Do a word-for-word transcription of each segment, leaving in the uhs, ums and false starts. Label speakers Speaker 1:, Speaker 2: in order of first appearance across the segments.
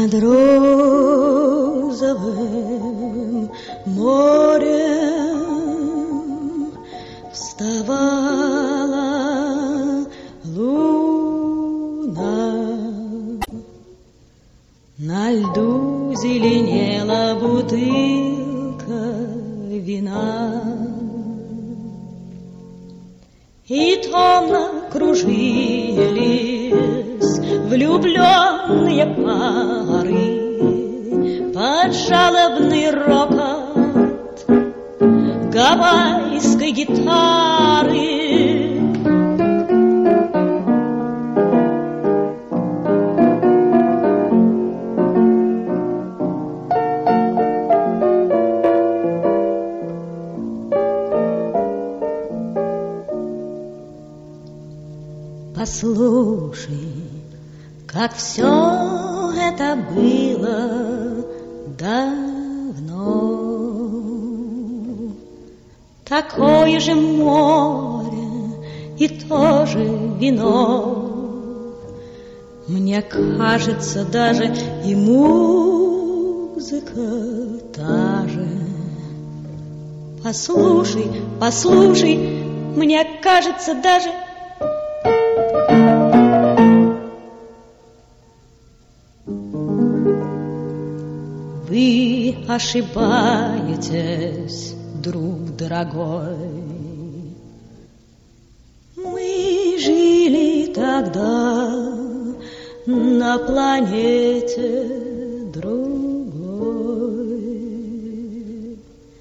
Speaker 1: Над розовым морем вставала луна. На льду зеленела бутылка вина, и томно кружились влюбленные пары под жалобный рокот гавайской гитары. Послушай, как все это было давно. Такое же море и то же вино. Мне кажется, даже и музыка та же. Послушай, послушай, мне кажется, даже вы ошибаетесь, друг дорогой. Мы жили тогда на планете другой,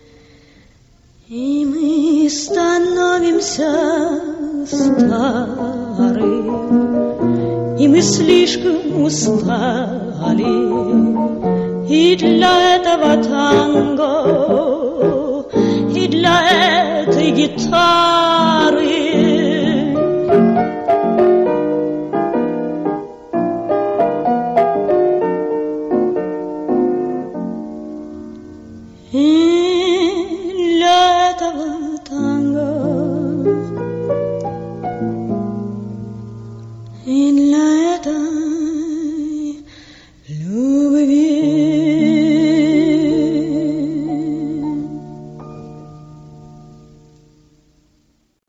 Speaker 1: и мы становимся старым, и мы слишком устали. И для этого танго, и для этой гитары